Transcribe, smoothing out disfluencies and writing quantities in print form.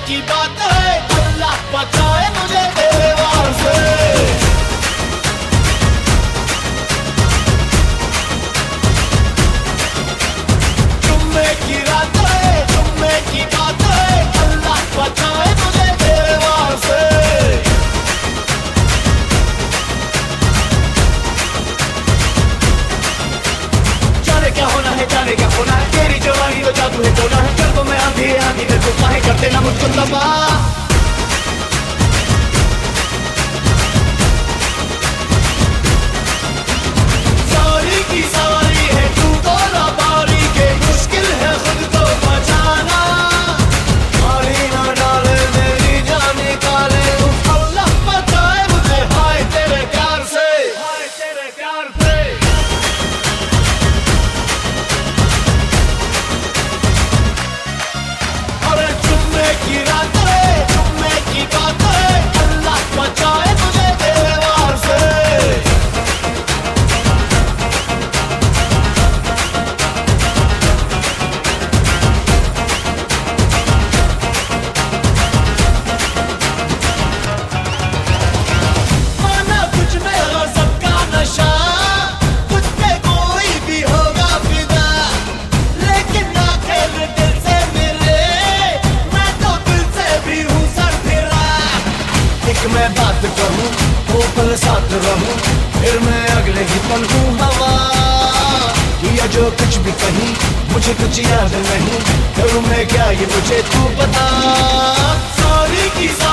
की बात है, अल्लाह बचाए मुझे तेरे वार से। जुम्मे की रात है, जुम्मे की बात है, अल्लाह बचाए मुझे तेरे वार से। जाने क्या होना है, जाने क्या होना है, तेरी जवानी तो जादू है, टोना है, कर दो मैं आंधी आंधी तेरे को काहे कर देना मुझको तबाह। की सारी है तू तो लाबारी के, मुश्किल है खुद को बचाना। मारी ना डाले मेरी जान निकाले, अल्लाह बचाए मुझे हाय तेरे प्यार से, हाय तेरे प्यार से। अरे जुम्मे की रात है, जुम्मे की बात है, अल्लाह बचाए मुझे तेरे वार से। मैं बात कहूँ तो पल साथ रहूँ, फिर मैं अगले ही पल हूँ हवा। या जो कुछ भी कहीं मुझे कुछ याद नहीं, करूँ मैं क्या ये मुझे तू बता। सारी की